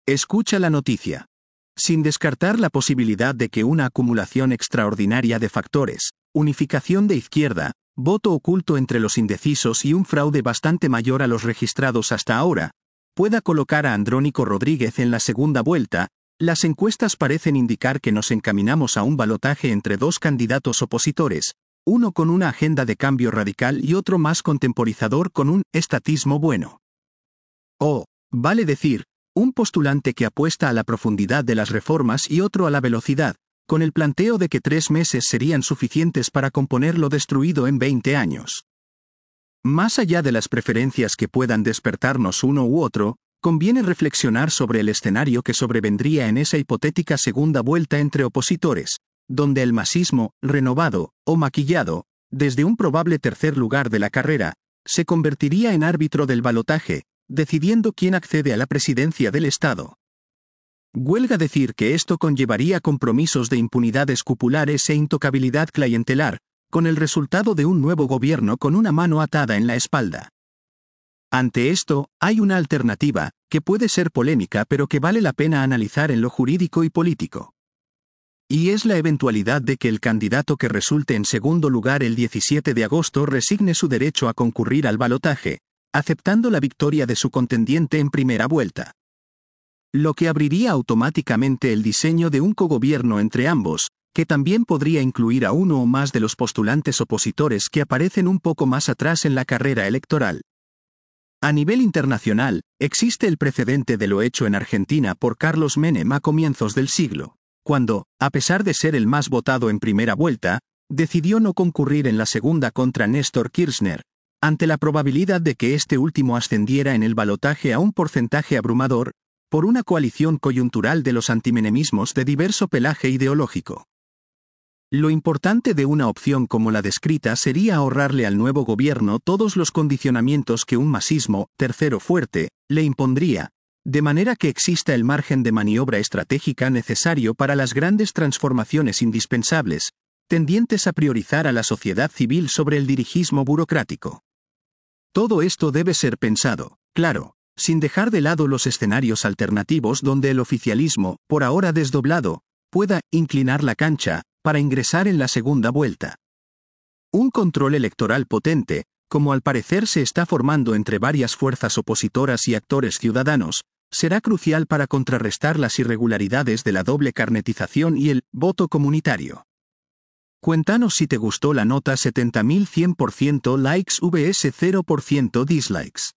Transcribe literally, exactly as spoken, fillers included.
Escucha la noticia. Sin descartar la posibilidad de que una acumulación extraordinaria de factores, unificación de izquierda, voto oculto entre los indecisos y un fraude bastante mayor a los registrados hasta ahora, pueda colocar a Andrónico Rodríguez en la segunda vuelta, las encuestas parecen indicar que nos encaminamos a un balotaje entre dos candidatos opositores, uno con una agenda de cambio radical y otro más contemporizador con un estatismo bueno. O, vale decir, un postulante que apuesta a la profundidad de las reformas y otro a la velocidad, con el planteo de que tres meses serían suficientes para componer lo destruido en veinte años. Más allá de las preferencias que puedan despertarnos uno u otro, conviene reflexionar sobre el escenario que sobrevendría en esa hipotética segunda vuelta entre opositores, donde el masismo, renovado o maquillado, desde un probable tercer lugar de la carrera, se convertiría en árbitro del balotaje, decidiendo quién accede a la presidencia del Estado. Huelga decir que esto conllevaría compromisos de impunidad escupulares e intocabilidad clientelar, con el resultado de un nuevo gobierno con una mano atada en la espalda. Ante esto, hay una alternativa, que puede ser polémica pero que vale la pena analizar en lo jurídico y político. Y es la eventualidad de que el candidato que resulte en segundo lugar el diecisiete de agosto resigne su derecho a concurrir al balotaje, aceptando la victoria de su contendiente en primera vuelta. Lo que abriría automáticamente el diseño de un cogobierno entre ambos, que también podría incluir a uno o más de los postulantes opositores que aparecen un poco más atrás en la carrera electoral. A nivel internacional, existe el precedente de lo hecho en Argentina por Carlos Menem a comienzos del siglo, cuando, a pesar de ser el más votado en primera vuelta, decidió no concurrir en la segunda contra Néstor Kirchner, ante la probabilidad de que este último ascendiera en el balotaje a un porcentaje abrumador, por una coalición coyuntural de los antimenemismos de diverso pelaje ideológico. Lo importante de una opción como la descrita sería ahorrarle al nuevo gobierno todos los condicionamientos que un masismo, tercero fuerte, le impondría, de manera que exista el margen de maniobra estratégica necesario para las grandes transformaciones indispensables, tendientes a priorizar a la sociedad civil sobre el dirigismo burocrático. Todo esto debe ser pensado, claro, sin dejar de lado los escenarios alternativos donde el oficialismo, por ahora desdoblado, pueda inclinar la cancha para ingresar en la segunda vuelta. Un control electoral potente, como al parecer se está formando entre varias fuerzas opositoras y actores ciudadanos, será crucial para contrarrestar las irregularidades de la doble carnetización y el voto comunitario. Cuéntanos si te gustó la nota setenta mil cien por ciento likes vs cero por ciento dislikes.